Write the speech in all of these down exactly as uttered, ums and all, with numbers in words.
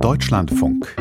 Deutschlandfunk.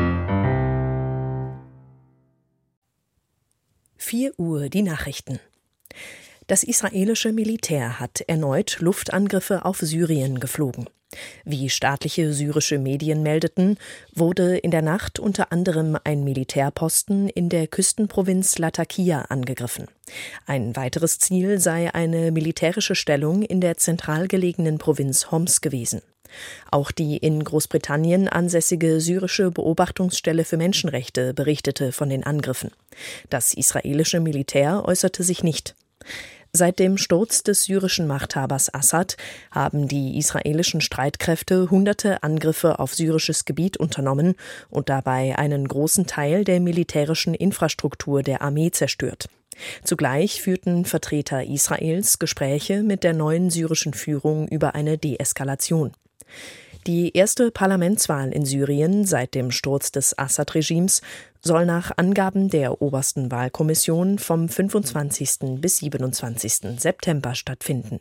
vier Uhr die Nachrichten. Das israelische Militär hat erneut Luftangriffe auf Syrien geflogen. Wie staatliche syrische Medien meldeten, wurde in der Nacht unter anderem ein Militärposten in der Küstenprovinz Latakia angegriffen. Ein weiteres Ziel sei eine militärische Stellung in der zentral gelegenen Provinz Homs gewesen. Auch die in Großbritannien ansässige syrische Beobachtungsstelle für Menschenrechte berichtete von den Angriffen. Das israelische Militär äußerte sich nicht. Seit dem Sturz des syrischen Machthabers Assad haben die israelischen Streitkräfte hunderte Angriffe auf syrisches Gebiet unternommen und dabei einen großen Teil der militärischen Infrastruktur der Armee zerstört. Zugleich führten Vertreter Israels Gespräche mit der neuen syrischen Führung über eine Deeskalation. Die erste Parlamentswahl in Syrien seit dem Sturz des Assad-Regimes soll nach Angaben der obersten Wahlkommission vom fünfundzwanzigsten bis siebenundzwanzigsten September stattfinden.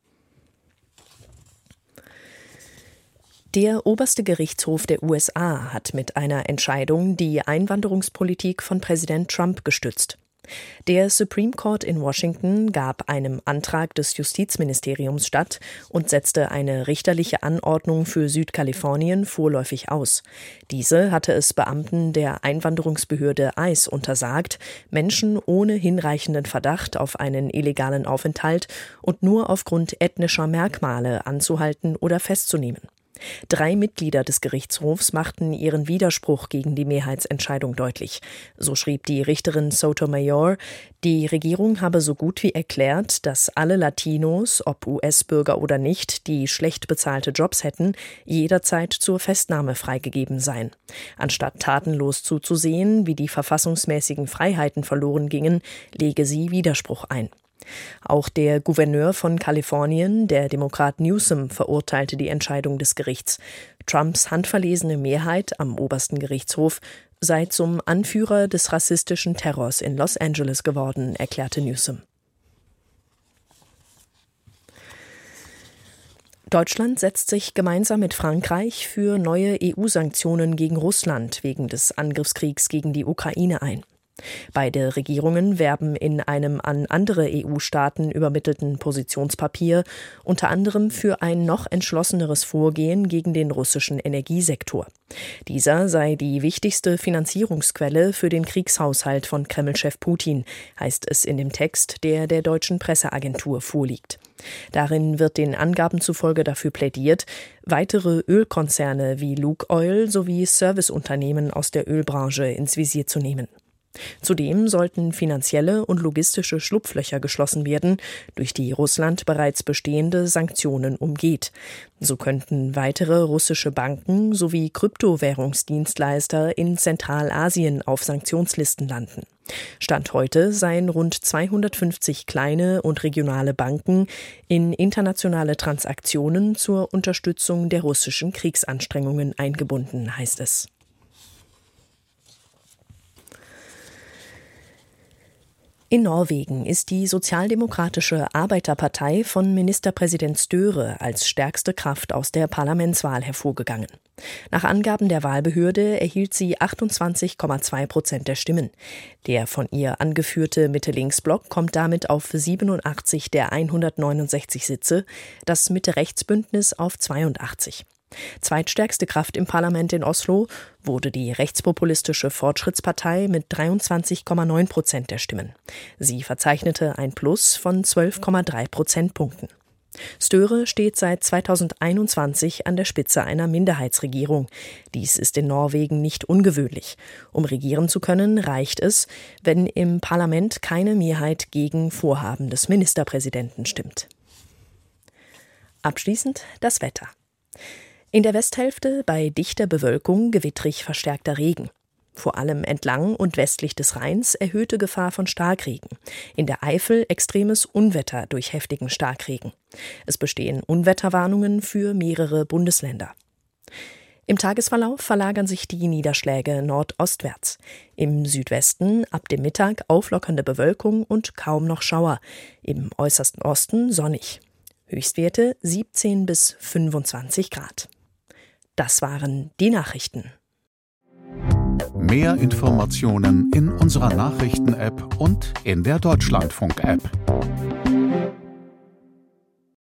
Der oberste Gerichtshof der U S A hat mit einer Entscheidung die Einwanderungspolitik von Präsident Trump gestützt. Der Supreme Court in Washington gab einem Antrag des Justizministeriums statt und setzte eine richterliche Anordnung für Südkalifornien vorläufig aus. Diese hatte es Beamten der Einwanderungsbehörde ICE untersagt, Menschen ohne hinreichenden Verdacht auf einen illegalen Aufenthalt und nur aufgrund ethnischer Merkmale anzuhalten oder festzunehmen. Drei Mitglieder des Gerichtshofs machten ihren Widerspruch gegen die Mehrheitsentscheidung deutlich. So schrieb die Richterin Sotomayor, die Regierung habe so gut wie erklärt, dass alle Latinos, ob U S-Bürger oder nicht, die schlecht bezahlte Jobs hätten, jederzeit zur Festnahme freigegeben seien. Anstatt tatenlos zuzusehen, wie die verfassungsmäßigen Freiheiten verloren gingen, lege sie Widerspruch ein. Auch der Gouverneur von Kalifornien, der Demokrat Newsom, verurteilte die Entscheidung des Gerichts. Trumps handverlesene Mehrheit am obersten Gerichtshof sei zum Anführer des rassistischen Terrors in Los Angeles geworden, erklärte Newsom. Deutschland setzt sich gemeinsam mit Frankreich für neue E U-Sanktionen gegen Russland wegen des Angriffskriegs gegen die Ukraine ein. Beide Regierungen werben in einem an andere E U-Staaten übermittelten Positionspapier unter anderem für ein noch entschlosseneres Vorgehen gegen den russischen Energiesektor. Dieser sei die wichtigste Finanzierungsquelle für den Kriegshaushalt von Kreml-Chef Putin, heißt es in dem Text, der der deutschen Presseagentur vorliegt. Darin wird den Angaben zufolge dafür plädiert, weitere Ölkonzerne wie Lukoil sowie Serviceunternehmen aus der Ölbranche ins Visier zu nehmen. Zudem sollten finanzielle und logistische Schlupflöcher geschlossen werden, durch die Russland bereits bestehende Sanktionen umgeht. So könnten weitere russische Banken sowie Kryptowährungsdienstleister in Zentralasien auf Sanktionslisten landen. Stand heute seien rund zweihundertfünfzig kleine und regionale Banken in internationale Transaktionen zur Unterstützung der russischen Kriegsanstrengungen eingebunden, heißt es. In Norwegen ist die sozialdemokratische Arbeiterpartei von Ministerpräsident Støre als stärkste Kraft aus der Parlamentswahl hervorgegangen. Nach Angaben der Wahlbehörde erhielt sie achtundzwanzig Komma zwei Prozent der Stimmen. Der von ihr angeführte Mitte-Links-Block kommt damit auf siebenundachtzig der hundertneunundsechzig Sitze, das Mitte-Rechts-Bündnis auf zweiundachtzig. Zweitstärkste Kraft im Parlament in Oslo wurde die rechtspopulistische Fortschrittspartei mit dreiundzwanzig Komma neun Prozent der Stimmen. Sie verzeichnete ein Plus von zwölf Komma drei Prozentpunkten. Støre steht seit zweitausendeinundzwanzig an der Spitze einer Minderheitsregierung. Dies ist in Norwegen nicht ungewöhnlich. Um regieren zu können, reicht es, wenn im Parlament keine Mehrheit gegen Vorhaben des Ministerpräsidenten stimmt. Abschließend das Wetter. In der Westhälfte bei dichter Bewölkung gewittrig verstärkter Regen. Vor allem entlang und westlich des Rheins erhöhte Gefahr von Starkregen. In der Eifel extremes Unwetter durch heftigen Starkregen. Es bestehen Unwetterwarnungen für mehrere Bundesländer. Im Tagesverlauf verlagern sich die Niederschläge nordostwärts. Im Südwesten ab dem Mittag auflockernde Bewölkung und kaum noch Schauer. Im äußersten Osten sonnig. Höchstwerte siebzehn bis fünfundzwanzig Grad. Das waren die Nachrichten. Mehr Informationen in unserer Nachrichten-App und in der Deutschlandfunk-App.